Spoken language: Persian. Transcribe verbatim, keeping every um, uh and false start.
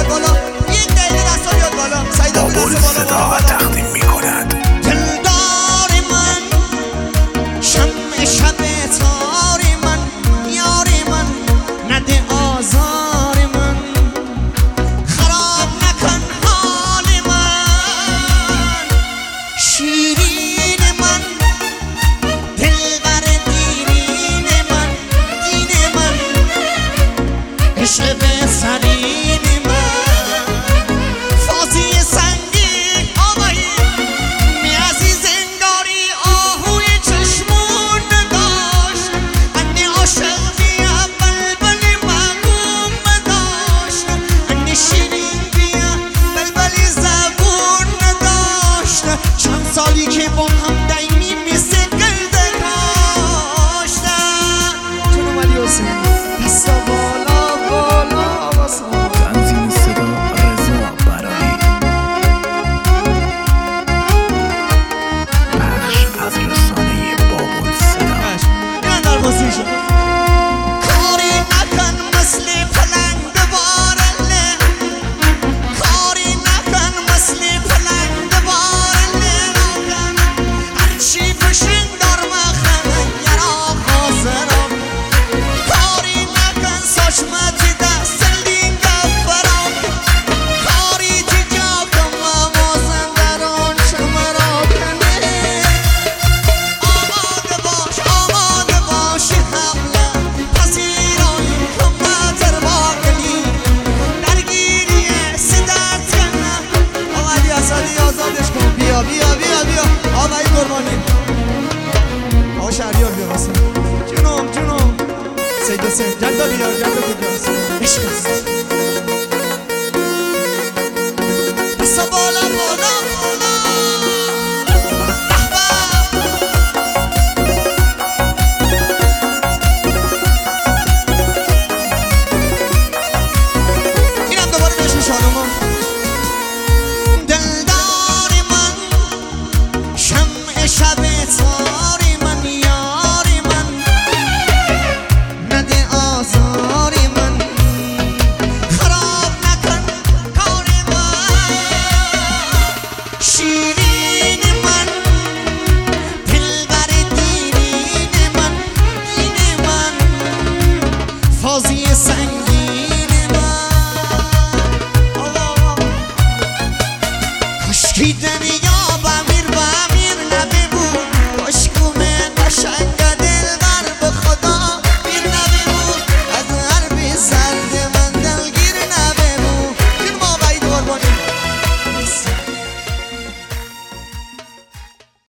بالا، یک دقیقه دستا بیاد بالا. سعید آبی دست بالا صدا تقدیم میکند. دلدار من، شمع شب تار من، یار من، نده آزار من، خراب نکن حال من، شیرین من، دلبر دیرین من، دین من، عشق به سرین من، فازی سنگین آبایی می عزیز انگاری آهوی چشمون نداشت، انی عاشق بیا بلبلی مغوم نداشت، انی شیرین بیا بلبلی زبون نداشت، چند سالی که با هم دایمی مثل گرده کاشتن. چون اومدی حسین دستا بالا بالا واسه تنظیم صدا رضا برایی. بخش از رسانه بابل صدا. این دروازه شد کاری نکن مثل پلنگ ببارله، کاری نکن مثل پلنگ ببارله نکن، هرچی پشین دار مخنه یرا حاضرم، کاری نکن ساشمتی دست لین گفرم، کاری تیجا کم مازن درون شمرا کنه، آماده باش آماده باشی حمله پذیرایی کمتر باقلی درگیری سدت کنه. آقا علی اسدی آزادش کن، بیا بیا بیا بیا آقا این قربانی، آقا شهریار بیا واسه جونم جونم سید حسین جدا بیا جدا کجاست عشق است دستا بالا بالا